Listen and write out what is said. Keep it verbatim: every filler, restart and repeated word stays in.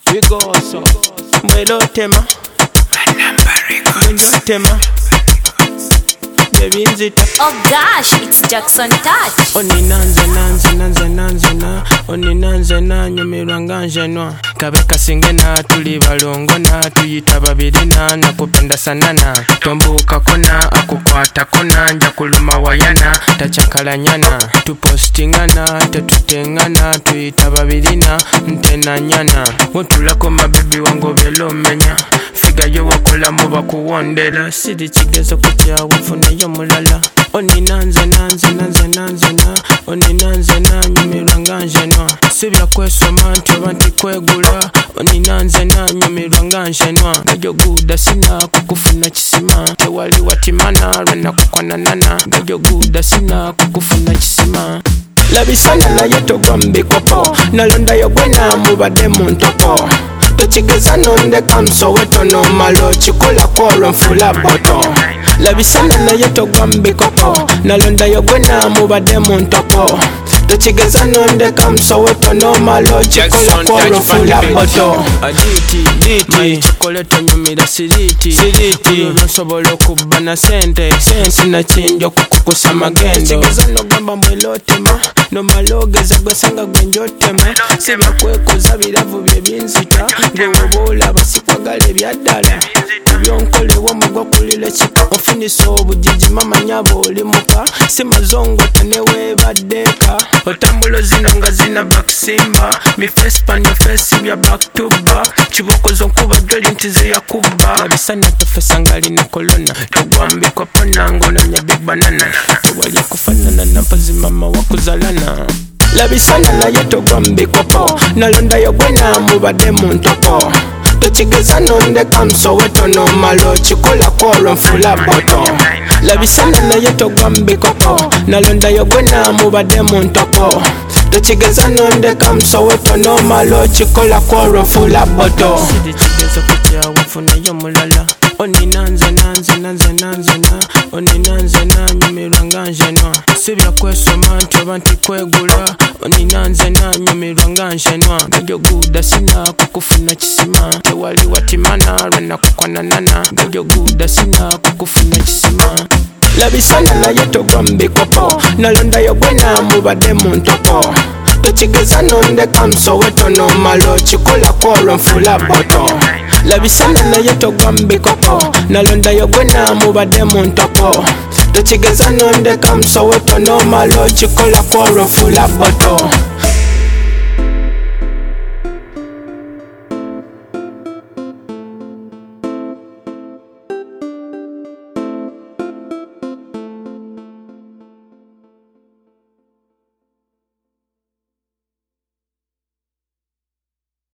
we go so mwelo tema mwenjo tema baby nzita. Oh gosh, it's Jackson Touch. Oni nanze nanze nanze nanze na oni nanze na nyumirwa nganjenwa kabeka singena tuli balongo na tuyita babiri na nakupenda sana na tombuka kona akukwata kona nja kuluma wayana tachakalanyana tupostingana tetutengana tuyita babiri na ntena nyana wotulako mabibi wango belo menya figa yo wakola muba kuwondera sidi kigezo kutyawo funeyo mulala. Oni nanze nanze nanze nanze na oni nanze na nyumirwa nganjenwa sibya kwesoma nti abantu kwegula. Oni nanze na nyumirwa nganjenwa gajo guda sina kukufuna kisima tewali watimana rena kukwananana gajo guda sina kukufuna kisima. Labisana na yeto gwambi kopo nalonda yogwena mubade muntoko tochigeza nonde kamso weto no malo chikola koro mfula boto. Labisana na yeto gwambi kopo nalonda yogwena mubade muntoko tochigeza nonde kamso weto no malo chikola koro mfula boto. Aditi diti chocolate nyumira siriti siriti unosobolo kubana sente sense na chinjo kukukusa magendo tochigeza no gamba mwelotema no malogeza gwesanga gwenjotema siba kwekoza biravu bye binzita ngwewobola basikwagale byaddala byonkolewo mugwa kulile kika ofunisa obujiji mama nyabo olimuka simazongo tenewebaddeka otambulo zino nga zina bakisimba mi face pan your face bya back to back kibokozo nkuba doli nti zeyakuba labisana tofesa ngali na kolona togwambikwa ponango na nya big banana tewali kufanana na mpazi mama wakuzalana. Labisana na yeto gwambi kopo nalonda yogwena mubade muntoko tochigeza nonde kamso weto no malo chikola koro mfula boto. Labisana na yeto gwambi kopo nalonda yogwena mubade muntoko tochigeza nonde kamso weto no malo chikola koro mfula boto. Sidi chigezo kutya wafuna yo mulala. Oni nanze nanze nanze nanze na oni nanze na nyumirwa nganjenwa sibya kwesoma nti abantu kwegula. Oni nanze na nyumirwa nganjenwa gajo guda sina kukufuna kisima tewali watimana rena kukwananana gajo guda sina kukufuna kisima. Labisana na yeto gwambi kopo nalonda yogwena mubade muntoko tochigeza nonde kamso weto no malo chikola koro mfula boto. Labisana na yeto gwambi kopo nalonda yogwena mubade muntoko tochigeza nonde kamso weto no malo chikola koro mfula boto.